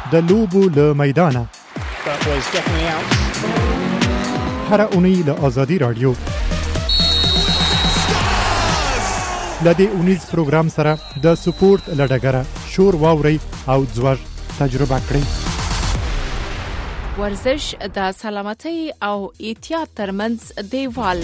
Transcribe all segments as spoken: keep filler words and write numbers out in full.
د لوبو له میدانه هر اونۍ له آزادي رادیو لدې اونیز پروګرام سره د سپورت لډګره شور واوري او ځوږ تجربه کړئ. ورزش د سلامتۍ او احتیاط ترمنځ دیوال.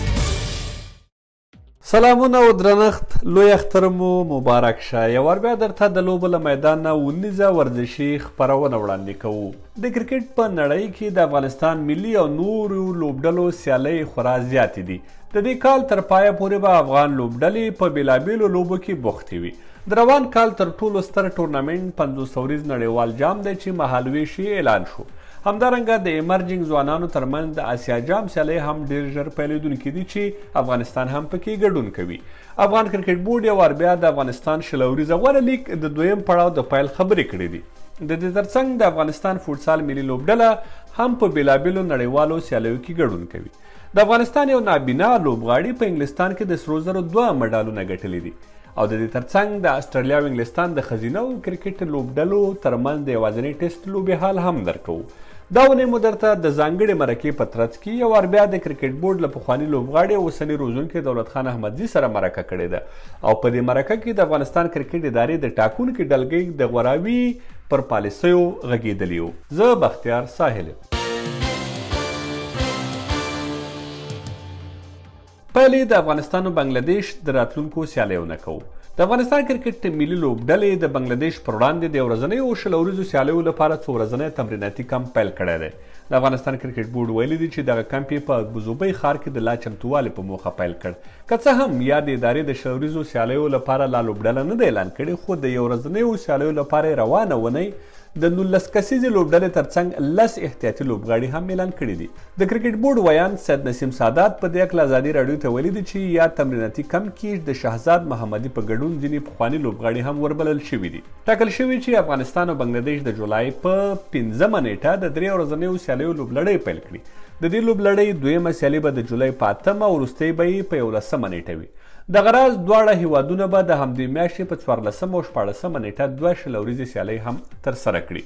سلامونه او درنښت، لوی اختر مو مبارک شه. یو وار بیا درته د لوبو له میدان نه ونیزه ورزشي خپرونه وړاندې کوو. د کرکټ په نړۍ کې د افغانستان ملي او نورو لوبډلو سیالۍ خورا زیاتې دي. د دې کال تر پایه پورې به افغان لوبډلې په بېلابېلو لوبو کې بوختې وي. د روان کال تر ټولو ستر ټورنمنټ پنځوس اوریز نړیوال جام دی چې مهالویش یې اعلان شو. همدارنګه د ایمرجنګ ځوانانو ترمنځ د اسیا جام سیالۍ هم ډېر ژر پیلېدونکي دي چې افغانستان هم پکې ګډون کوي. افغان کرکټ بورډ یو وار بیا د افغانستان شل اوریزه غوره لیګ د دویم پړاو د پیل خبرې کړې دي. د دې ترڅنګ د افغانستان فوټسال ملي لوبډله هم په بېلابېلو نړیوالو سیالیو کې ګډون کوي. د افغانستان یو نابینا لوبغاړي په انګلستان کې د سرو زرو دوه مډالونه ګټلي دي او د دې ترڅنګ د استرالیا او انګلستان د ښځینه کرکټ لوبډلو ترمنځ د یوازینۍ ټیسټ لوبې حال هم درکوو. دا ونې مو درته د ځانګړې مرکې په ترڅ کې یو وار بیا د کرکټ بورډ له پخواني لوبغاړي او اوسني روزونکي دولت خان احمدزي سره مرکه کړې ده او په دې مرکه کې د افغانستان کرکټ ادارې د ټاکونکي ډلګۍ د غوراوي پر پالیسیو غږېدلي وو. زه بختیار ساحل یم. پیلې د افغانستان او بنګلادیش د راتلونکو سیالیو نه کوو. د افغانستان کرکټ ملي لوبډلې د بنګلادیش پر وړاندې د ورځنیو شل اوریزو سیالیو لپاره څو ورځنی تمریناتي کمپ پیل کړی دی. د افغانستان کرکټ بورډ ویلي دي چې دغه کمپ یې په ګوزوبۍ ښار کې د لا چمتووالي په موخه پیل کړ. که څه هم یا د ادارې د شل اوریزو سیالیو لپاره لا لوبډله نه دی اعلان کړې، خو د یو ورځنیو سیالیو لپاره یې روانه ونۍ د نولس کسیزې لوبډلې ترڅنګ لس احتیاطي لوبغاړي هم اعلان کړي دي. د کرکټ بورډ ویان سید نسیم سادات په دې هکله ازادي راډیو ته ویلي دي چې یا تمریناتي کمپ کې د شهزاد محمدي په ګډون ځینې پخواني لوبغاړي هم وربلل شوي دي. ټاکل شوي چې افغانستان او بنګلادیش د جولای په پنځمه نیټه د درې ورځنیو سیالیو لوبلړۍ پیل کړي. د دې لوبلړۍ دویمه سیالي به د جولای په اتمه او وروستۍ به یې په یولسمه نیټه وي. دغه راز دواړه هیوادونه به د همدې میاشتې په څوارلسمه او شپاړسمه نیټه دوه شل اوریزې سیالۍ هم ترسره کړي.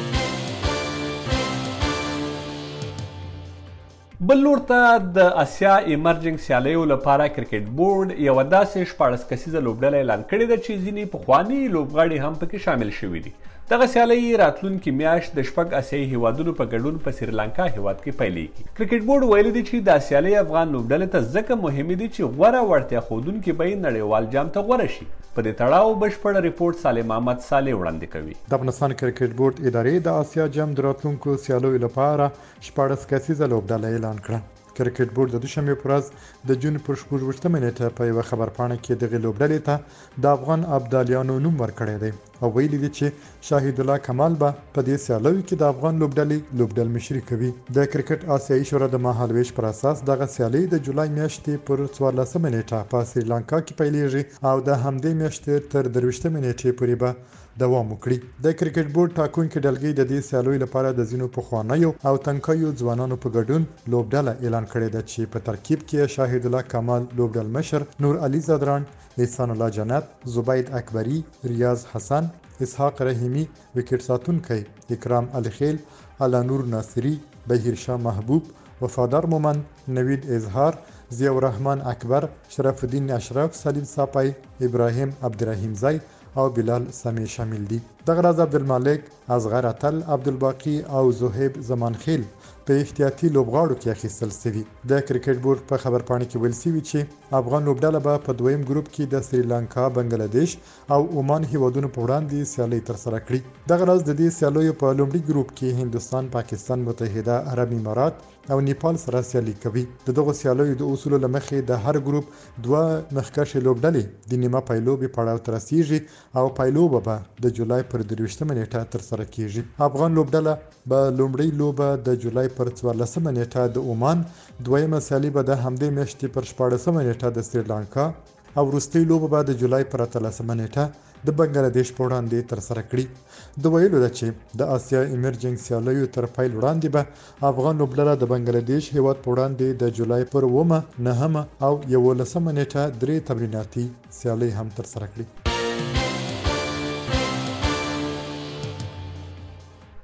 بل لور ته د اسیا ایمرجنګ سیالیو لپاره کرکټ بورډ یوه داسې شپاړس کسیزه لوبډله اعلان کړې ده چې ځینې پخواني لوبغاړي هم پکې شامل شوي دي. دغه سیالۍ راتلونکي میاشت د شپږ اسیایي هیوادونو په ګډون په سریلانکا هیواد کې پیلېږي. کرکټ بورډ ویلي دی چې دا سیالۍ افغان لوبډلې ته ځکه مهمې دي چې غوره وړتیا ښودونکي به یې نړیوال جام ته غوره شي. په دې تړاو بشپړ ریپورټ سالم احمد صالح وړاندې کوي. د افغانستان کرکټ بورډ ادارې د اسیا جام د راتلونکو سیالیو لپاره شپاړس کسیزه لوبډله اعلان کړه. کرکټ بورډ د دوشنبې په ورځ د جون پر شپږویشتمه نیټه په یوه خبرپاڼه کې دغې لوبډلې ته د افغان ابدالیانو نوم ورکړی دی او ویلي دي چې شاهد الله کمال به په دې سیالیو کې د افغان لوبډلې لوبډل مشري کوي. د کرکټ آسیایي شورا د مهالویش پر اساس دغه سیالۍ د جولای میاشتې پر څوارلسمه نیټه په سریلانکا کې پیلېږي او د همدې میاشتې تر درویشتمې نیټې پورې به دوام وکړي. د کرکټ بورډ ټاکونکي ډلګۍ د دې سیالیو لپاره د ځینو پخوانیو او تنکیو ځوانانو په ګډون لوبډله اعلان کړې ده چې په ترکیب کې شاهد الله کمال لوبډل مشر، نور علي زادران، احسان الله جنت، زبید اکبری، ریاض حسن، اسحاق رحیمی، وکټ ساتونکی اکرام الخیل، الله نور ناصری، بهیر شاه محبوب، وفادار مومند، نوید اظهار، ضیاء الرحمن اکبر، شرف الدین اشرف، سلیم ساپای، ابراهیم عبدالرحیم زی او بلال سمی شامل دي. دغه راز عبدالمالک، اصغر اتل، عبدالباقي او زهیب زمانخیل په احتیاطي لوبغاړو کې اخیستل شوي. د کرکټ بورډ په خبرپاڼه کې ویل شوي چې افغان لوبډله به په دویم ګروپ کې د سریلانکا، بنګلادیش او عمان هیوادونو په وړاندې سیالۍ ترسره کړي. دغه راز د دې سیالیو په لومړي ګروپ کې هندوستان، پاکستان، متحده عرب امارات او نیپال سره سیالي کوي. د دغو سیالیو د اصولو له مخې د هر ګروپ دوه مخکښې لوبډلې د نیمه پایلوبې پړاو ته رسیږي او پایلوبه به د جولای پر درویشتمه نیټه ترسره کیږي. افغان لوبډله به لومړۍ لوبه د جولای پر څوارلسمه نیټه د عمان، دویمه سیالي به د همدې میاشتې پر شپاړسمه نیټه د سریلانکا او وروستۍ لوبه به د جولای پر اتلسمه نیټه د بنګلادیش په وړاندې ترسره کړي. د ویلو ده چې د اسیا ایمرجنګ سیالیو تر پیل وړاندې به افغان لوبډله د بنګلادیش هیواد په وړاندې د جولای پر اوومه، نهمه او یولسمه نیټه درې تمریناتي سیالۍ هم ترسره کړي.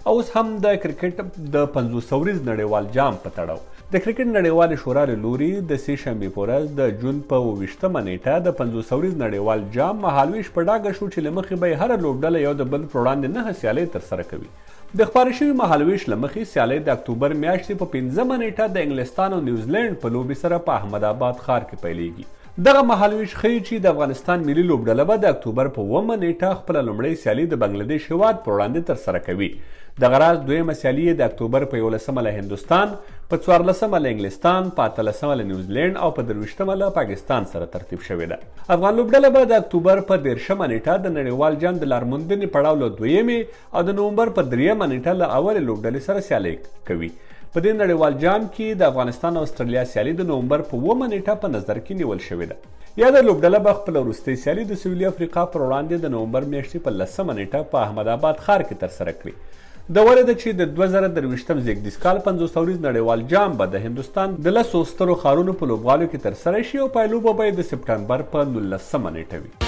او اوس هم د کرکټ د پنځوس اوریز نړیوال جام په تړاو د کرکټ نړیوالې شورا له لوري د سې شنبې په ورځ د جون په اوویشتمه نیټه د پنځوس اوریز نړیوال جام مهالویش په ډاګه شو چې له مخې به یې هره لوبډله یو د بل پر وړاندې نهه سیالۍ ترسره کوي. د خپاره شوي مهالویش له مخې سیالۍ د اکتوبر میاشتې په پنځمه نیټه د انګلستان او نیوزیلینډ په لوبې سره په احمد آباد ښار کې پیلیږي. دغه مهالویش ښیي چې د افغانستان ملي لوبډله به د اکتوبر په اوومه نیټه خپله لومړۍ سیالي د بنګلادیش هیواد پر وړاندې ترسره کوي. دغه راز دویمه سیالي یې د اکتوبر په یولسمه له هندوستان، په څوارلسمه له انګلستان، په اتلسمه له نیوزیلینډ او په درویشتمه له پاکستان سره ترتیب شوې ده. افغان لوبډله به د اکتوبر په دېرشمه نیټه د نړیوال جام د لارموندنې پړاو له دویمې او د نومبر په دریمه نیټه له اولې لوبډلې سره سیالي کوي. په دې نړیوال جام کې د افغانستان او استرالیا سیالي د نومبر په اوومه نیټه په نظر کې نیول شوې ده. یاده لوبډله به خپله وروستۍ سیالي د سویلي افریقا پر وړاندې د نومبر میاشتې په لسمه نیټه په احمد آباد ښار کې ترسره کړي. د ولې ده چې د دوه زره درویشتم زیږدیز کال پنځوس اوریز نړیوال جام به د هندوستان د لسو سترو ښارونو په لوبغالو کې ترسره شي او پایلوبه به یې د سپټمبر په نولسمه نیټه وي.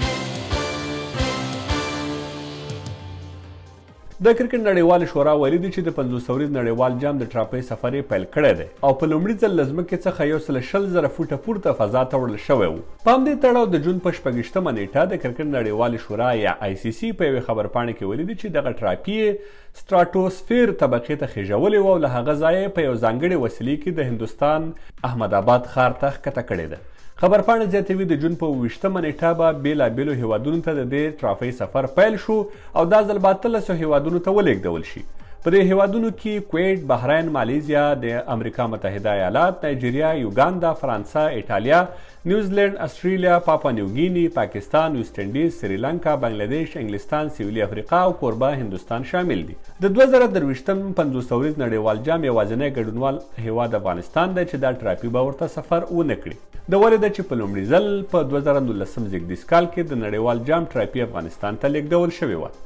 د کرکټ نړیوالې شورا ویلي دي چې د پنځوس اوریز نړیوال جام د ټراپۍ سفر یې پیل کړی دی او په لومړي ځل له ځمکې څخه یو سل شل زره فوټه پورته فضا ته وړل شوی و. په همدې تړاو د جون په شپږویشتمه نیټه د کرکټ نړیوالې شورا یا آی سی سی په یوې خبرپاڼې کې ویلي دي چې دغه ټراپي یې سټراتوسفیر طبقې ته خیژولې وه او له هغه ځایه په یو ځانګړې وسیلې کې د هندوستان احمد آباد ښار ته ښکته کړې ده. خبرپاڼه زیاتوي د جون په اوویشتمه نیټه به بېلابېلو هیوادونو ته د دې ټرافۍ سفر پیل شو او دا ځل به اتلسو هیوادونو ته ولېږدول شي. په دې هیوادونو کې کویت، بحرین، مالیزیا، د امریکا متحده ایالات، نایجیریا، یوګاندا، فرانسه، ایټالیا، نیوزیلینډ، استرالیا، پاپا نیوګینی، پاکستان، ویسټ انډیز، سریلانکا، بنګلادیش، انګلستان، سویلي افریقا او کوربه هندوستان شامل دي. د دوه زره درویشتم پنځوس اوریز نړیوال جام یوازینی ګډونوال هیواد افغانستان دی چې دا ټراپي به ورته سفر ونه کړي. د ولې ده چې په لومړي ځل په دوه زره نولسم زیږدیز کال کې د نړیوال جام ټراپي افغانستان ته لیږدول شوې وه.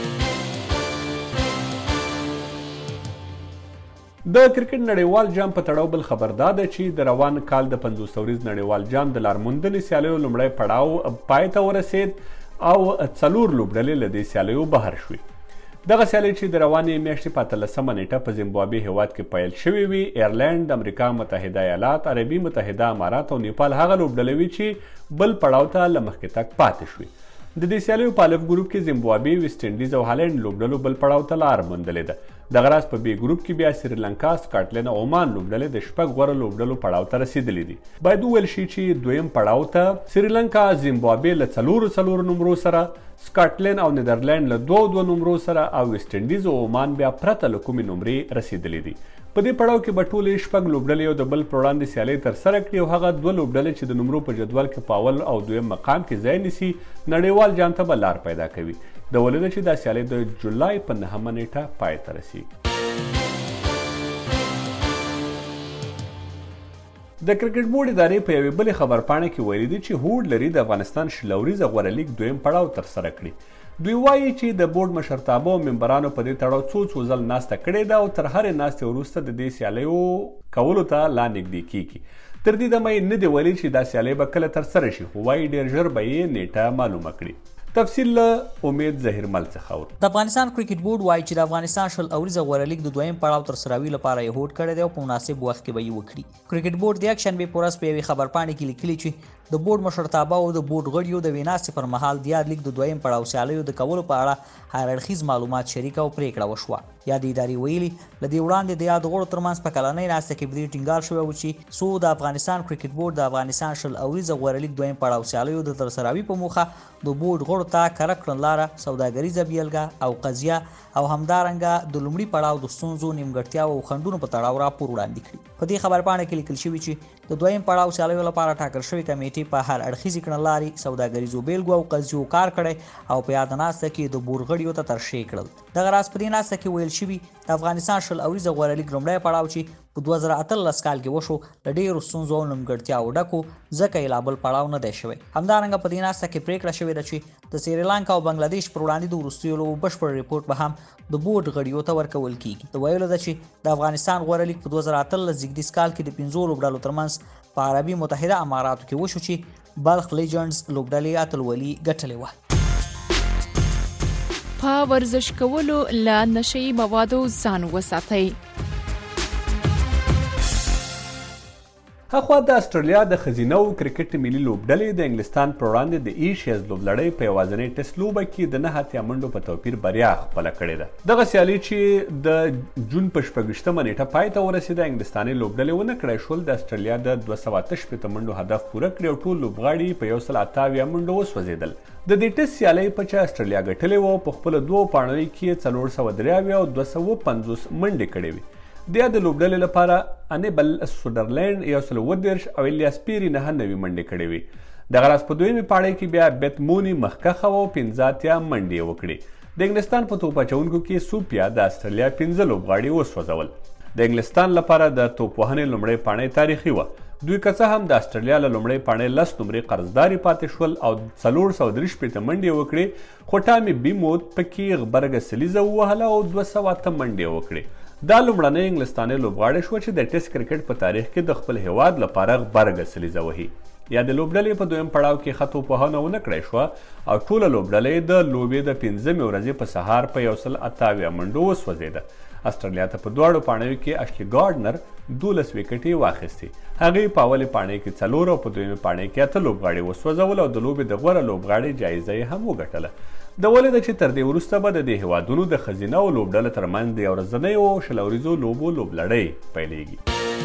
د کرکټ نړیوال جام په تړاو بل خبر دا ده چې د روان کال د پنځوس اوریز نړیوال جام د لارموندنې سیالیو لومړی پړاو پای ته ورسید او څلور لوبډلې له دې سیالیو بهر شوې. دغه سیالۍ چې د روانې میاشتې په اتلسمه نیټه په زیمبابوې هیواد کې پیل شوې وي، ایرلینډ، امریکا متحده ایالات، عربي متحده امارات او نیپال هغه لوبډلې وي چې بل پړاو ته له مخکې تګ پاتې شوې. د دې سیالیو په الف ګروپ کې زیمبابوې، ویسټ انډیز او هالند لوبډلو بل پړاو ته لار موندلې ده. دغه راز په بي ګروپ کې بیا سریلانکا، سکاټلند او عمان لوبډلې د شپږ غوره لوبډلو پړاو ته رسیدلې دي. باید وویل شي چې دویم پړاو ته سریلانکا، زیمبابوې له څلورو څلورو نمرو سره، سکاټلند او نیدرلینډ له دوو دوه نمرو سره او ویسټ انډیز او عمان بیا پرته له کومې نمرې رسیدلې دي. په دې پړاو کې به ټولې شپږ لوبډلې یو د بل پر وړاندې سیالۍ ترسره کړي او هغه دوه لوبډلې چې د نمرو په جدول کې په اول او دویم مقام کې ځای نیسي نړیوال جام ته به لار پیدا کوي. د ولې ده چې دا سیالۍ د جولای په نهمه نیټه پای ته رسیږي. د کرکټ بورډ ادارې په یوې بلې خبرپاڼې کې ویلي دي چې هوډ لري د افغانستان شل اوریزه غوره لیګ دویم پړاو ترسره کړي. دوی وایي چې د بورډ مشرتابه او ممبرانو په دې تړاو څو څو ځل ناسته کړې ده او تر هرې ناستې وروسته د دې سیالیو کولو ته لا نږدې کیږي. تر دې دمه یې نه دی ویلي چې دا سیالۍ به کله ترسره شي، خو وایي ډېر ژر به یې نیټه معلومه کړي. تفصیل له امید ظهیرمل څخه اورو. د افغانستان کرکټ بورډ وایي چې د افغانستان شل اوریزه غوره لیګ د دویم پړاو ترسروي لپاره یې هوډ کړی دی او په مناسب وخت کې به یې وکړي. کرکټ بورډ د یکشنبې په ورځ په یوې خبرپاڼې کې لیکلي چې د بورډ مشرتابه او د بورډ غړیو د ویناستې پر مهال د یاد لیګ د دویم پړاو سیالیو د کولو په اړه هر اړخیز معلومات شریک او پریکړه وشوه. یاد ادارې ویلي له دې وړاندې د یاد غړو ترمنځ په کلنۍ ناسته کې په دې ټینګار شوی و چې څو د افغانستان کرکټ بورډ د افغانستان شل اوریزه غوره لیګ دویم پړاو سیالیو د ترسروي په موخه د بورډ غړو ته کره کړنلاره، سوداګریزه بیلګه او قضیه او همدارنګه د لومړي پړاو د ستونزو، نیمګړتیاو او خنډونو په تړاو راپور وړاندې کړي. په دې خبرپاڼه کې لیکل شوي چې د دویم پړاو سیالیو لپاره ټاکل شوې کمیټې په هر اړخیزې کړنلارې، سوداګریزو بیلګو او قضیو کار کړی او په یاده ناسته کې د بورډ غړیو ته ترشح کړل. دغه راز په دې ناسته کې ویل شوي د افغانستان شل اوریزه غوره لیګ لومړی پړاو چې په دوه زره اتلس کال کې وشو له ډېرو ستونزو او نیمګړتیاوو ډکو ځکه یې لا بل پړاو نه دی شوی. همدارنګه په دې ناسته کې پریکړه شوې ده چې د سریلانکا او بنګلادیش پر وړاندې د وروستیو لوبو بشپړ ریپورټ به هم د بورډ غړیو ته ورکول کیږي. د ویلو ده چې د افغانستان غوره لیګ په دوه زره اتلس زیږدیز کال کې د پنځو لوبډلو ترمنځ په عربي متحده اماراتو کې وشو چې بلخ لیجنډز لوبډلې اتلولي ګټلې وه. په ورزش کولو له نشهیي موادو ځان وساتئ. هخوا د استرالیا د ښځینو کرکټ ملي لوبډلې د انګلستان پر وړاندې د ایشیز لوبلړۍ په یوازینۍ ټیسټ لوبه کې د نه اتیا منډو په توپیر بریا خپله کړې ده. دغه سیالي چې د جون په شپږویشتمه نیټه پای ته ورسېده، انګلستاني لوبډلې ونه کړی شول د استرالیا د دوه سوه اته شپېته منډو هدف پوره کړي او ټول لوبغاړي په یو سل اته اویا منډو وسوځېدل. د دې ټیسټ سیالۍ په چا استرالیا ګټلې وه، په خپلو دوو پاڼیو کې څلور سوه درې اویا او دوه سوه پنځوس منډې کړې وې. د یادې لوبډلې لپاره انیبل سوډرلینډ یو سل اووه دېرش او الیاس پیري نهه نوي منډې کړې وې. دغه راز په دویمې پاړۍ کې بیا بیت موني مخکښه وه او پنځه اتیا منډې یې وکړې. د انګلستان په توپ اچوونکو کې سوپیا د استرالیا پنځه لوبغاړي وسوځول. د انګلستان لپاره د توپ وهنې لومړۍ پاڼۍ تاریخي وه. دوی که څه هم د استرالیا له لومړۍ پاڼۍ لس نمرې قرضداري پاتې شول او څلور سوه درې شپېته منډې یې وکړې، خو ټامي بیموت پکې غبرګه سلیزه ووهله او دوه سوه اته منډې یې وکړې. دا لومړنۍ انګلستاني لوبغاړې شوه چې د ټیسټ کرکټ په تاریخ کې د خپل هیواد لپاره غبرګه سلیزه وهي. یا د لوبډلې په دویم پړاو کې ښه توپوهنه ونه کړی شوه او ټوله لوبډلې د لوبې د پنځمې ورځې په سهار په یو سل اته اویا منډو وسوځېده. استرالیا ته په دواړو پاڼیو کې اشلي ګارډنر دولس ویکټې واخیستې. هغې په اولې پاڼۍ کې څلور او په دویمې پاڼۍ کې اته لوبغاړي وسوځول او د لوبې د غوره لوبغاړي جایزه یې هم وګټله. د ولې ده چې تر دې وروسته به د دې هیوادونو د ښځینه او لوبډله ترمنځ د یو ورځنیو شل اوریزو لوبو لوبلړۍ پیلیږي.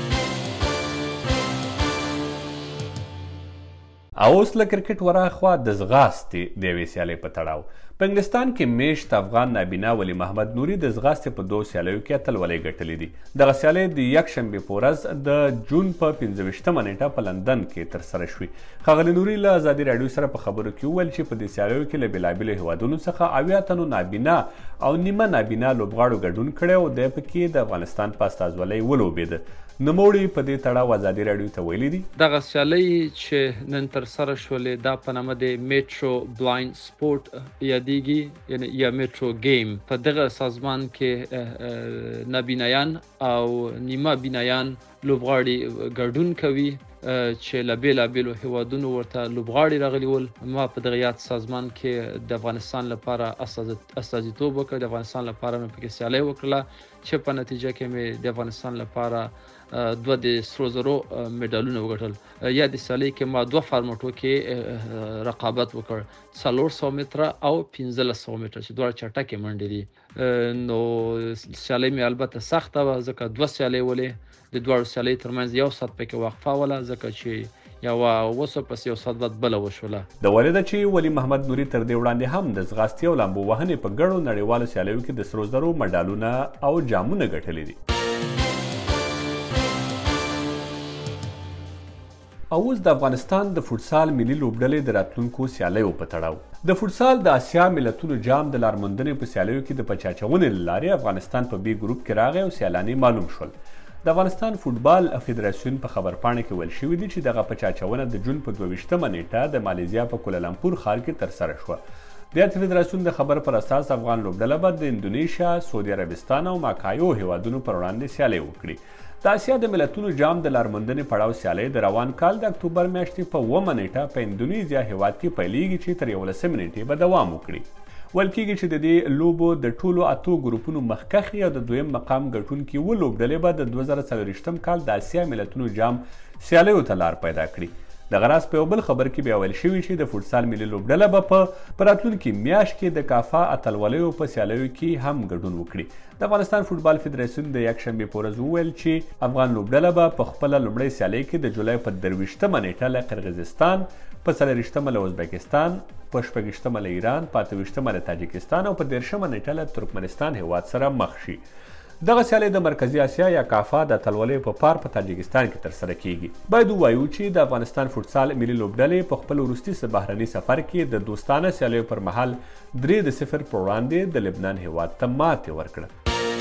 او اوس له کرکټ وراخوا د ځغاستې د یوې سیالۍ په تړاو. په انګلستان کې میشت افغان نابینا ولی محمد نوري د ځغاستې په دوو سیالیو کې اتلولۍ ګټلې دي. دغه سیالۍ د یکشنبې په ورځ د جون په پنځه ویشتمه نیټه په لندن کې ترسره شوې. ښاغلي نوري له ازادي راډیو سره په خبرو کې وویل چې په دې سیالیو کې له بېلابېلو هیوادونو څخه اویا تنو نابینا او نیمه نابینا لوبغاړو ګډون کړی او دی پکې د افغانستان په استازولۍ ولوبېده. نوموړي په دې تړاو ازادي راډیو ته ویلي دي دغه سیالۍ چې نن ترسره شولې دا په نامه د میټرو بلایند سپورټ یادېږي، یعنې یا میټرو گیم. په دغه سازمان کې نابینایان او نیمه بینایان لوبغاړي ګډون کوي چې له بېلابېلو هیوادونو ورته لوبغاړي راغلي ول. ما په دغه یاد سازمان کې د افغانستان لپاره استازیتوب وکړ، د افغانستان لپاره مې پکې سیالۍ وکړله چې په نتیجه کې مې د افغانستان لپاره دوه د سرو زرو میډالونه وګټل. یا د سیالۍ کې ما دوه فارمټو کې رقابت وکړ، څلور سوه متره او پنځلس سوه متره چې دواړه چټکې منډې دي. نو سیالۍ مې البته سخته وه ځکه دوه سیالۍ ولې د دواړو سیالۍ ترمنځ یو ساعت پکې وقفه وله ځکه چې یوه اوسه پس یو ساعت بعد بله وشوله. د ولې ده چې ولي محمد نوري تر دې وړاندې هم د ځغاستې او لامبو وهنې په ګڼو نړیوالو سیالیو کې د سرو زرو مډالونه او جامونه ګټلي دي. او اوس د افغانستان د فوټسال ملي لوبډلې د راتلونکو سیالیو په تړاو. د فوټسال د اسیا ملتونو جام د لارموندنې په سیالیو کې د پچاچونې له لارې افغانستان په بي ګروپ کې راغی او سیالانې معلوم شول. د افغانستان فوټبال فدراسیون په خبرپاڼه کې ویل شوي دي چې دغه پچاچونه د جون په دوه ویشتمه نیټه د مالیزیا په کولالمپور ښار کې ترسره شوه. د اتحاد فدراسیون د خبر پر اساس افغان لوبډله به د اندونیشیا، سعودي عربستان او ماکایو هیوادونو پر وړاندې سیالۍ وکړي. د اسیا د ملتونو جام د لارموندنې پړاو سیالۍ د روان کال د اکتوبر میاشتې په اوومه نیټه په اندونیزیا هیواد کې پیلیږي چې تر یولسمې نیټې به دوام وکړي. ویل کېږي چې د دې لوبو د ټولو اتو ګروپونو مخکښې او د دویم مقام ګټونکي اووه لوبډلې به د دوه زره څلوېښتم کال د اسیا ملتونو جام سیالیو ته لار پیدا کړي. دغه راز په یو بل خبر کې بیا ویل شوي چې د فوټسال ملي لوبډله به په راتلونکي میاشت کې د کافا اتلولیو په سیالیو کې هم ګډون وکړي. د افغانستان فوټبال فدراسیون د یکشنبې په ورځ وویل چې افغان لوبډله به په خپله لومړۍ سیالۍ کې د جولای په درویشتمه نیټه له قرغیزستان، په څلرویشتمه له ازبکستان، په شپږویشتمه له ایران، په اته ویشتمه له تاجکستان او په دېرشمه نیټه له ترکمنستان هیواد سره مخ شي. دغه سیالۍ د مرکزي اسیا یا کافا د اتلولیو په پار په تاجکستان کې ترسره کیږي. باید ووایو چې د افغانستان فوټسال ملي لوبډلې په خپل وروستي بهرني سفر کې د دوستانه سیالیو پر مهال درې د صفر پر وړاندې د لبنان هیواد ته ماتې ورکړه.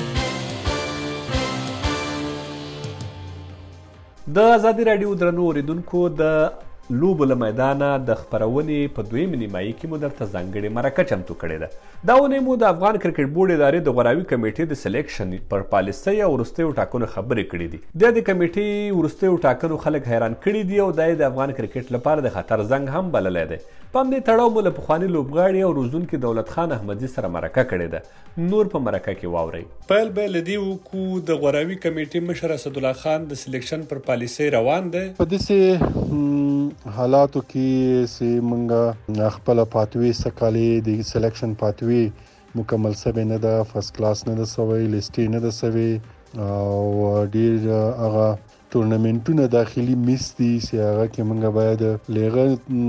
د ازادي راډیو درنو اوریدونکو د لوبو له میدانه د خپرونې په دویمه نیمایي کې مو درته ځانګړې مرکه چمتو کړې ده. دا اونۍ مو د افغان کرکټ بورډ ادارې د غوراوي کمیټې د سلیکشن پر پالیسۍ او وروستیو ټاکنو خبرې کړې دي. د دې کمیټې وروستیو ټاکنو خلک حیران کړي دي او دا یې د افغان کرکټ لپاره د خطر زنګ هم بللی دی. په همدې تړاو مو له پخواني لوبغاړي او روزونکي دولت خان احمدي سره مرکه کړې ده. نور په مرکه کې واورئ. پیل به له دې وکړو د غوراوي کمیټې مشر اسدالله خان د سلیکشن پر پالیسۍ روان دی. په داسې حالاتو کې چې موږ خپله پاتوي سکالې د سلیکشن پاتوي مکمل سوی نه ده، فرست کلاس نه ده سوی، لیسټې نه ده سوی او ډېر هغه ټورنمنټونه داخلي میس دي چې هغه کې موږ باید له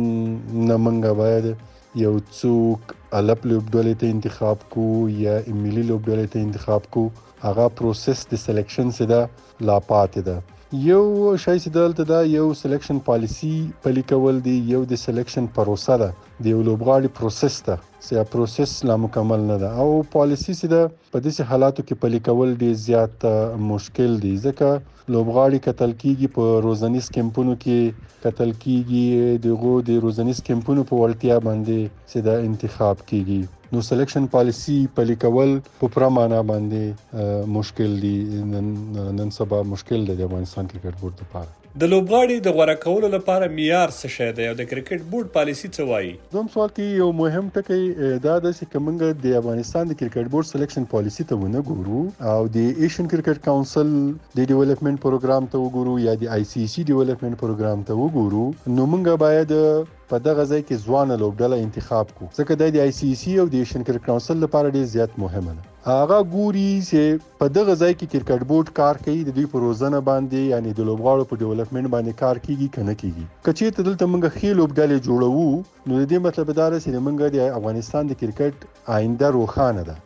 هغه نه موږ باید یو څوک الپ لوبډلې ته انتخاب کو یا ملي لوبډلې ته انتخاب کو. هغه پروسس د سلیکشن څخه ده لا پاتې ده. یو شای چې دلته دا یو سلیکشن پالیسی پلي کول دی، یو د سلیکشن پروسه ده، د یو لوبغاړي پروسس ده چې پروسس لا مکمل نه ده او پالیسی چې ده په داسې حالاتو کې پلي کول ډېر زیات مشکل دي ځکه لوبغاړي کتل کیږي په روزنیز کیمپونو کې کتل کیږي دغه د روزنیز کیمپونو په وړتیا باندې چې دا انتخاب کیږي. نو سلیکشن پالیسی پلي کول په پوره معنا باندې مشکل دي، نن نن سبا مشکل دی د افغانستان کرکټ بورډ لپاره. د لوبغاړي د غوړه کولو لپاره معیار څه شی دی او د کرکټ بورډ پالیسی څه وایي؟ دوم سوال کې یو مهم ټکی دا ده چې کومنګ د افغانستان د کرکټ بورډ سلیکشن پالیسی ته ونه ګورو او د ایشین کرکټ کونسل د ډیولپمنٹ پروګرام ته وګورو یا د آی سی سی ډیولپمنٹ پروګرام ته وګورو، نو موږ باید په دغه ځای کې ځوانه لوبډله انتخاب کو ځکه د آی سی سی او د ایشین کرکټ کونسل لپاره ډیر زیات مهمه ده. هغه ګوري چې په دغه ځای کې کرکټ بورډ کار کوي، د دوی په روزنه باندې یعنی د لوبغاړو په ډیولپمنٹ باندې کار کوي کنه کوي. کچې ته دلته موږ خې لوبډلې جوړوو نو د دې مطلب دا دی چې موږ د افغانستان د کرکټ آینده روښانه ده.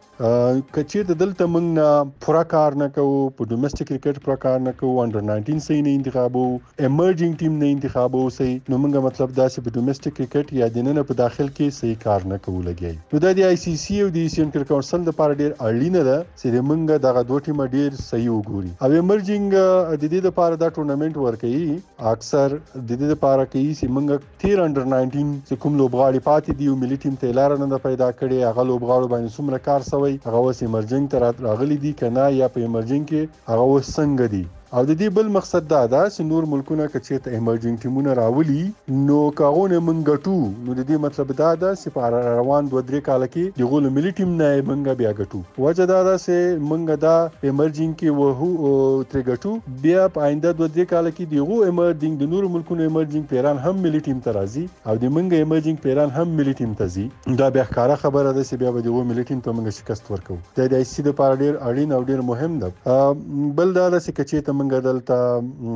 کچې ته دلته موږ نه پوره کار نه کوو، په ډومېسټک کرکټ پوره کار نه کوو، انډر ناینټین صحیح نه انتخابو، ایمرجنګ ټیم نه انتخابو صحیح، نو موږ مطلب دا چې په ډومېسټک کرکټ یا د نن په داخل کې صحیح کار نه کوو لګي. نو د آی سی سی او د ایشین کرکټ کونسل لپاره ډیر اړینه ده چې موږ دغه دوه ټیمه ډیر صحیح وګوري. او ایمرجنګ د دې لپاره دا ټورنمنت ورکوي اکثر د دې لپاره کوي چې موږ تیر انډر ناینټین چې کوم لوبغاړي پاتې دي او ملي ټیم ته لار نه پیدا کړي، هغه لوبغاړو باندې څومره کار سوی، هغه اوس ایمرجنګ ته راغلي دي کنه یا په ایمرجنګ کې هغه اوس څنګه دي. او د دې بل مقصد دا ده چې نور ملکونه کچې ته ایمرجنګ ټیمونه راولي نو کاغونه موږ ګټو، نو د دې مطلب دا ده چې په روان دوه درې کال کې د غول ملي ټیم نه موږ بیا ګټو. وجه دا ده چې موږ دا ایمرجنګ کې وو تر ګټو، بیا په آینده دوه درې کال کې د غو ایمرجنګ د نور ملکونو ایمرجنګ پیران هم ملي ټیم ته راځي او د موږ ایمرجنګ پیران هم ملي ټیم ته ځي. دا بیا ښکاره خبره ده چې بیا به د غو ملي ټیم ته موږ شکست ورکو. د آی سی لپاره ډیر اړین او ډیر مهم ده. بل دا ده چې کچې ته موږ دلته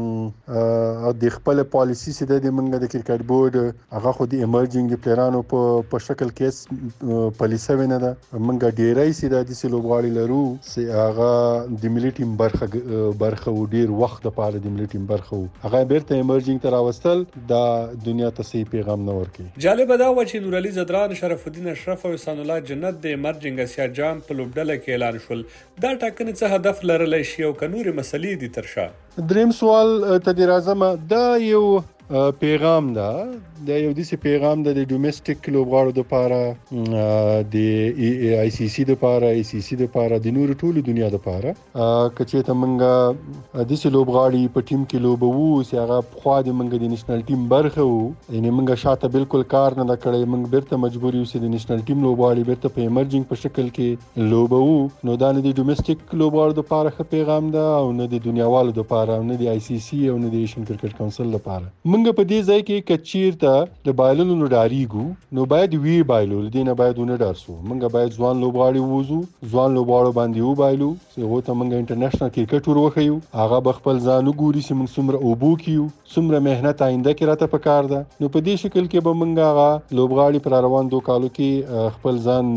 او د خپل پالیسی سره د منګه د کرکټ بورډ هغه خو د ایمرجنګ د پلیرانو په په شکل کې پالیسی ونه ده. منګه ډیرای سره د سلوبغاړي لرو چې هغه د ملي ټیم برخه برخه و ډیر وخت لپاره د ملي ټیم برخه هغه بیرته ایمرجنګ تر واستل د دنیا ته صحیح پیغام نه ورکي. جالب دا و چې نور علي زدران، شرف الدین اشرف او احسان الله جنت د ایمرجنګ اسیا جام په لوبډله کې اعلان شول. دا ټاکنې څه هدف لرلی شي او کنوري مسلې دي ترشا؟ دریم سوال ته د راځم، دا یو پیغام ده، دا یو داسې پیغام ده د ډومېسټک لوبغاړو دپاره، د آی سی سی دپاره، آی سی سی دپاره، د نورو ټولو دنیا دپاره. که چېرته موږ داسې لوبغاړي په ټیم کې لوبوو چې هغه پخوا د موږ د نیشنل ټیم برخه وو، یعنې موږ شاته بالکل کار نه ده کړی، موږ بیرته مجبور یو چې د نیشنل ټیم لوبغاړي بیرته په ایمرجنګ په شکل کې لوبوو، نو دا نه د ډومېسټک لوبغاړو دپاره ښه پیغام ده او نه د دنیاوالو دپاره، نه د آی سی سی او نه د ایشین کرکټ کونسل دپاره. موږ په دې ځای کې که چېرته د بایللو نه ډارېږو نو باید وی بایلو، له دې نه باید ونه ډار سو. موږ باید ځوان لوبغاړي ووځو، ځوان لوبغاړو باندې وبایلو چې هغو ته موږ انټرنیشنل کرکټ ور وښیو، هغه به خپل ځان وګوري چې موږ څومره اوبو کیو، څومره محنت آینده کې راته پکار ده. نو په دې شکل کې به موږ هغه لوبغاړي پر روان دو کالو کې خپل ځان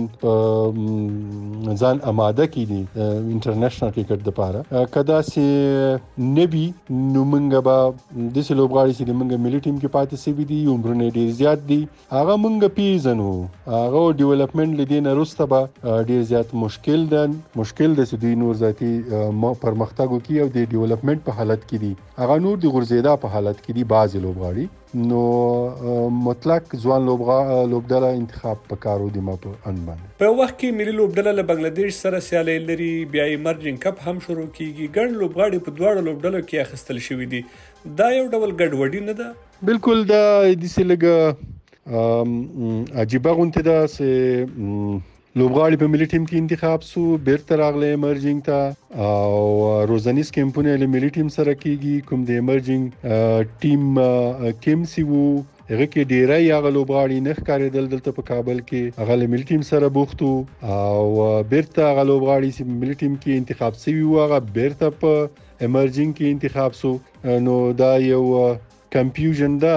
ځان آماده کړي انټرنیشنل کرکټ دپاره. که داسې نه وي نو موږ به داسې لوبغاړي چې موږ ملي ټیم کې پاتې شوي دي، عمرونه ډېر زیات دي، هغه موږ پیژنو، هغه ډیولپمنټ له دې نه وروسته به ډېر زیات مشکل ده مشکل ده چې دوی نور ذاتي پرمختګ وکړي او د ډیولپمنټ په حالت کې دي، هغه نور د غورځېدا په حالت کې دي بعضې لوبغاړي. نو مطلق ځوان لوبډله انتخاب پکارو دي ما په ان باندې. په وخت کې ملي لوبډله له بنگلاديش سره سیالي لري، بیا ایمرجنګ کپ هم شروع کیږي، ګڼ لوبغاړي په دواړو لوبډلو کې اخیستل شوي دي. دا یو ډول ګډوډي نه ده؟ بالکل دا داسې لږه عجیبه غونته ده چې لوبغاړي په ملي ټیم کې انتخاب سو، بیرته راغله ایمرجنګ ته او روزنیز کیمپونه له ملي ټیم سره کیږي. کوم د ایمرجنګ ټیم کیمسی وو هغه کې ډیری هغه لوبغاړي نه ښکارېدل دلته په کابل کې، هغه له ملي ټیم سره بوختو او بیرته هغه لوبغاړي چې ملي ټیم کې انتخاب سوي وو هغه بیرته په ایمرجنګ کې انتخاب سو. نو دا یو کنفیوژن ده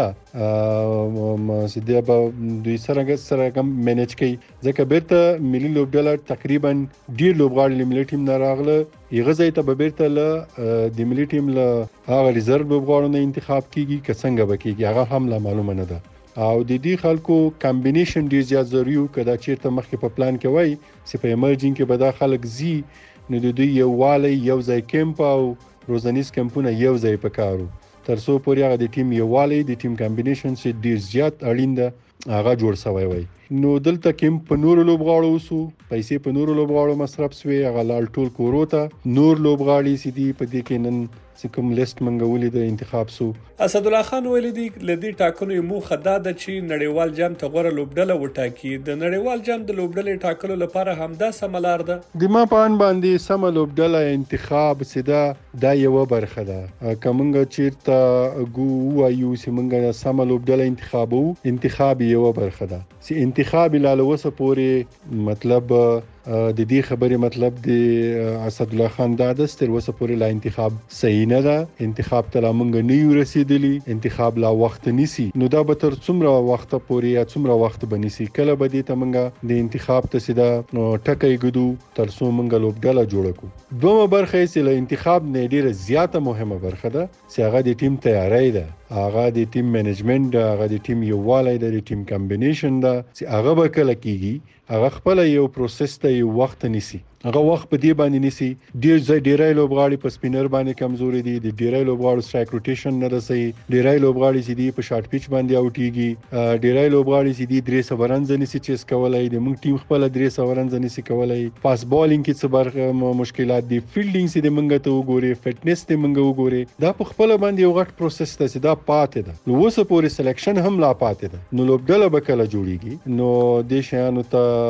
چې دا به دوی سره سره کم مینج کوي، ځکه بیرته ملي لوبډله تقریبا ډیر لوبغاړي له ملي ټیم نه راغله، هغه ځای ته به بیرته له د ملي ټیم له هغه ریزرو لوبغاړو نه انتخاب کیږي که څنګه به کیږي هغه هم لا معلومه نه ده. او د دې خلکو کمبینیشن ډیر زیات ضروري و، که دا چیرته مخکې په پلان کې وای چې په ایمرجنګ کې به دا خلک زی نو د دوی یووالی یو ځای کیمپ او روزنیز کیمپونه یو ځای پکارو تر څو پورې هغه د ټیم یووالی د ټیم کمبینیشن چې ډیر زیات اړین ده هغه جوړ شوی وای. نو دلته کیمپ په نورو لوبغاړو وسو، پیسې په نورو لوبغاړو مصرف سوې، هغه لال ټول کورو ته نور لوبغاړي چې دي په دې کې نن چې کوم لیست منګولې د انتخاب سو. اسد الله خان ویلي دي له دې ټاکنو موخه دا ده چې نړیوال جام ته غوره لوبډله وټاکي. د نړیوال جام د لوبډلې ټاکلو لپاره همدا سمه لار ده. د ما په ان باندې سمه لوبډله انتخاب سیده دا یو برخه ده. کومنګ چیرته ګو وایو چې منګه سمه لوبډله انتخابو، انتخاب یو برخه ده چې انتخاب لاله وسه پورې مطلب د دې خبرې مطلب د اسد الله خان دا د ستر وسه پورې لا انتخاب صحیح نه ده، انتخاب ته لا مونږ نه یو رسیدلی، انتخاب لا وخت نیسی. نو دا به تر څومره وخت پورې یا څومره وخت بنیسی کله به دې ته مونږ د انتخاب ته سیده ټکای ګدو تر څو مونږ لوبډله جوړ کړو. دومره برخه یې له انتخاب نه ډیره زیاته مهمه برخه ده چې هغه د ټیم تیاری ده، هغه د ټیم منیجمنت ده، هغه د ټیم یووالی ده، د ټیم کمبینیشن ده چې هغه به کله کیږي هغه خپل یو پروسس ته یو وخت نیسی، هغه وخت په دې باندې نیسی. ډیر ځای ډیری لوبغاړي په سپینر باندې کمزوري دي، د ډیری لوبغاړو سټرایک روټیشن نه رسي، ډیری لوبغاړي چې دي په شارټ پیچ باندې اوټیږي، ډیری لوبغاړي چې دي درې سو رنز نیسی چیس کولای دي، موږ ټیم خپل درې سو رنز نیسی کولای. پاس بالینګ کې څه برخه مشکلات دي، فیلډینګ چې د منګه ته وګوري، فټنس ته منګه وګوري، دا په خپل باندې یو غټ پروسس ته چې دا پاتې ده. نو وسه پورې سلیکشن هم لا پاتې ده. نو لوبډله به کله جوړیږي نو د شیانو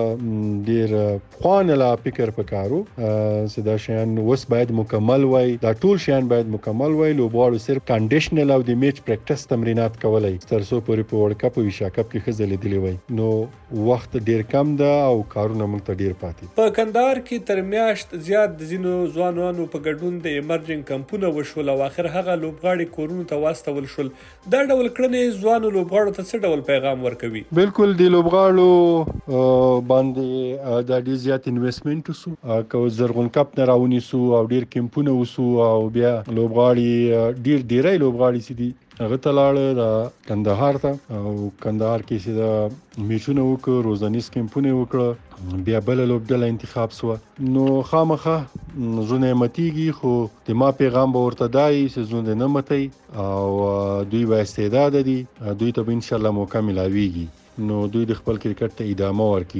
ته ډیر خوانه لا فکر پکارو چې دا شیان وس باید مکمل وای، دا ټول شیان باید مکمل وای. لوبغاړو صرف کنډیشنل او د میچ پریکټس تمرینات کولای تر څو پورې په ورلد کپ او ایشیا کپ کې خزل لیدلی وای. نو وخت ډیر کم ده او کارونه موږ ته ډیر پاتې. په کندهار کې تر میاشت زیات د زینو ځوانانو په ګډون د ایمرجنګ کمپونه وشول او اخر هغه لوبغاړي کورونو ته واستول شول. دا ډول کړنې ځوانو لوبغاړو ته څه ډول پیغام ورکوي؟ بالکل د لوبغاړو باندې دا ډیر زیات انویسټمنت وسو، کو زرغون کپ نه راونیسو او ډیر کیمپونه وسو او بیا لوبغاړي ډیر ډیرای لوبغاړي سي دي هغه تلاړه د کندهار ته او کندهار کې چې دا میچونه وکړو، روزنیز کیمپونه وکړو، بیا بل لوبډله انتخاب سو. نو خامخه زونه متیږي خو د ما پیغام به ورته دای چې زونه نه متي او دوی به استعداد دي، دوی ته ان شاء الله موقع ملاويږي. نو دوی د خپل کرکټ ته ادامه ورکړي.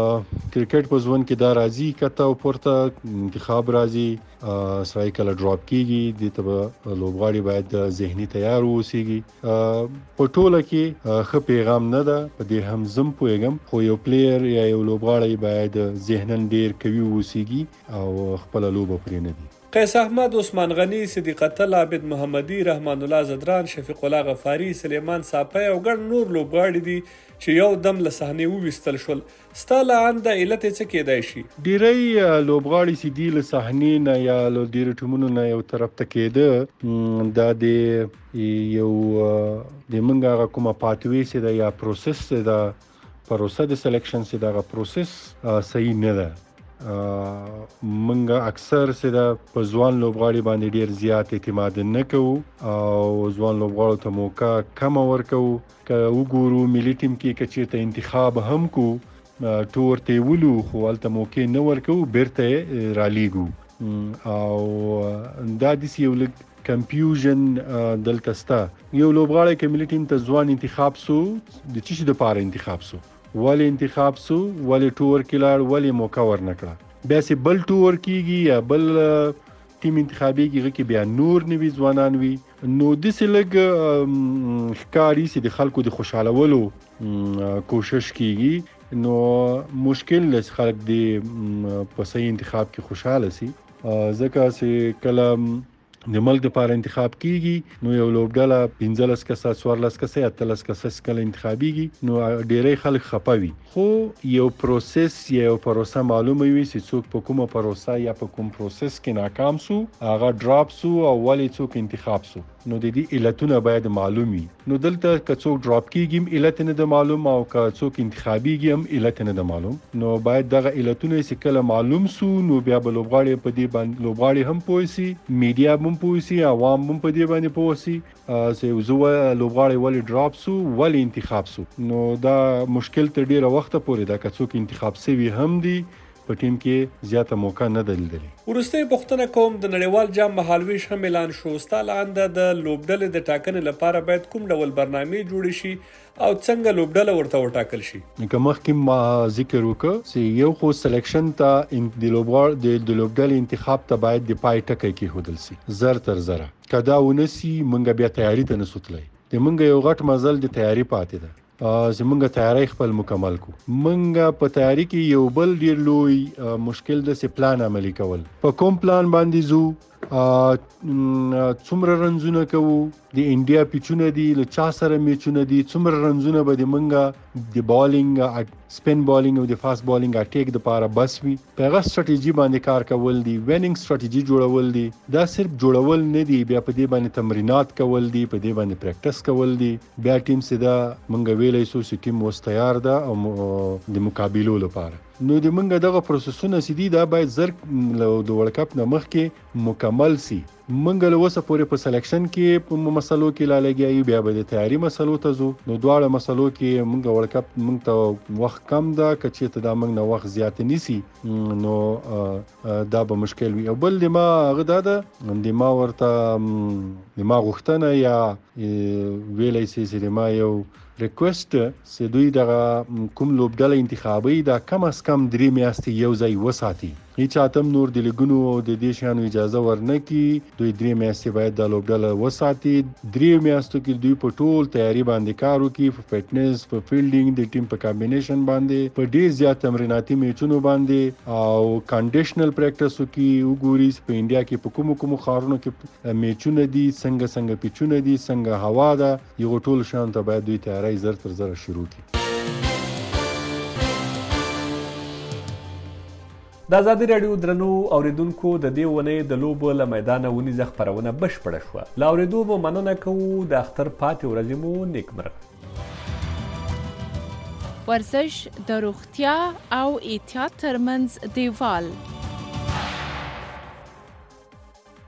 کرکټ په ځوان کې دا راځي کته او پورته انتخاب راځي، سړی کله ډراپ کیږي د ته لوبغاړي باید ذهني تیار اوسېږي. په ټوله کې ښه پیغام نه ده، په دې هم زم پوهیږم، خو یو پلیر یا یو لوبغاړی باید ذهنن ډیر قوي اوسېږي او خپل لوبه پرې نه دي. قیس احمد، عثمان غنی، صدیق الله، عابد محمدي، رحمان الله زدران، شفیق الله غفاری، سلیمان صاپی او ګڼ نور لوبغاړي دي چې یو دم له صحنې وویستل شول. ستا له انده علت یې څه کیدای شي؟ ډیری لوبغاړي چې دي له صحنې نه یا له ډیرو ټیمونو نه یو طرف ته کېده، دا د یو د منګه هغه کومه پاتوي چې دا یا پروسس دا پروسه د سلیکشن چې دا پروسس صحیح نه ده. منګه اکثر چې دا په ځوان لوبغاړي باندې ډیر زیات اعتماد نه کوو او ځوان لوبغاړو ته موقع کم ورکوو. که وګورو ملي ټیم کې که چېرته انتخاب هم کو ټور ته ولو خو هلته موقع نه ورکوو، بیرته رالیږو او دا داسې یو لږ کنفیوژن دلته سته. یو لوبغاړی که ملي ټیم ته ځوان انتخاب سو د څه شي دپاره انتخاب سو، ولې انتخاب سو، ولې ټور کې لاړ، ولې موقع ورنکړه، بیا چې بل ټور کیږي یا بل ټیم انتخابېږي هغه کې بیا نور نوي ځوانان وي نو داسې لږ ښکاري چې د خلکو د خوشحالولو کوشش کیږي نو مشکل لس خلک د په صحیح انتخاب کې خوشحاله سي ځکه چې کله د ملک لپاره انتخاب کیږي نو یو لوبډله پنځلس کسه څوارلس کسه یا اتلس کسه کله انتخابېږي نو ډېری خلک خفه وي خو یو پروسس یا یو پروسه معلومه وي چې څوک په کومه پروسه یا په کوم پروسس کې ناکام سو هغه ډراپ سو او ولې څوک انتخاب سو نو د دې علتونه باید معلوم وي نو دلته که څوک ډراپ کیږي علت نه د معلوم او که څوک انتخابېږي هم علت نه د معلوم نو باید دغه علتونه چې کله معلوم سو نو بیا به لوبغاړي په دې باندې لوبغاړي هم پوه سي میډیا هم پوه سي عوام هم په دې باندې پوه سي چې زه لوبغاړي ولې ډراپ سو ولې انتخاب سو نو دا مشکل تر ډیره وخته پورې دا که څوک انتخاب سوي هم دي په ټیم کې زیاته موقع نه دلیدلې. وروستۍ پوښتنه کوم د نړیوال جام مهالویش هم اعلان شو ستا له انده د لوبډلې د ټاکنې لپاره باید کوم ډول برنامې جوړې شي او څنګه لوبډله ورته وټاکل شي؟ که مخکې ما ذکر وکړ چې یو خو سلیکشن ته د لوبغاړ د لوبډلې انتخاب ته باید د پای ټکی کېښودل سي زر تر زره که دا ونسي موږ بیا تیاري ته نسو تللی د موږ یو غټ مزل د تیاري پاتې ده زمونږ تیاری خپل مکمل کو مونږ په تیاری کې یو بل ډیر لوی مشکل د سی پلان عملی کول په کوم پلان باندې زو څومره رنزونه کوو د انډیا پیچونه دي له چا سره میچونه دي څومره رنزونه به د مونږ د بالینګ سپین بالینګ او د فاست بالینګ اټیک د پاره بس وي په هغه سټریټجی باندې کار کول دي وینینګ سټریټجی جوړول دي دا صرف جوړول نه دي بیا په دې باندې تمرینات کول دي په دې باندې پریکټس کول دي بیا ټیم سدا مونږ ویلای سو چې ټیم واس تیار ده او د مقابلو لپاره نو د منګه دغه پروسسونه سدي دا باید زر د ورلد کپ نه مخکې مکمل سي منګه له وسه پورې په سلیکشن کې په مسلو کې لا لګي بیا به د تیاری مسلو ته زو نو دواړه مسلو کې منګه ورلد کپ منګ ته وخت کم ده کچې ته دا منګ نه وخت زیات نیسی نو دا به مشکل وي او بل د ما هغه دا ده د ما ورته د ما غوښتنه یا ویلای سي چې ما یو ریکوست چې دوی دغه کوم لوبډله انتخابي دا کم از کم درې میاشتې یو ځای وساتي هیڅ اتم نور د لګونو او د دې شانو اجازه ورنکي دوی درې میاشتې باید د لوبډله وساتي درې میاشتو کې دوی په ټول تیاری باندې کار وکړي په فټنس په فیلډینګ د ټیم په کمبینیشن باندې په ډیر زیات تمریناتي میچونو باندې او کنډیشنل پریکټس وکړي وګوري په انډیا کې په کوم کوم خارونو کې میچونه دي څنګه څنګه پیچونه دي څنګه هوا ده یو ټول شان ته باید دوی تیاری زر تر زر شروع کړي. د ازادي راډیو درنو اوریدونکو د دې ونې د لوبو له میدانه ونیزه خپرونه بشپړه شوه له اورېدو مو مننه کوو د اختر پاتې ورځې مو نیکمرغه. ورزش د روغتیا او احتیاط ترمنځ دیوال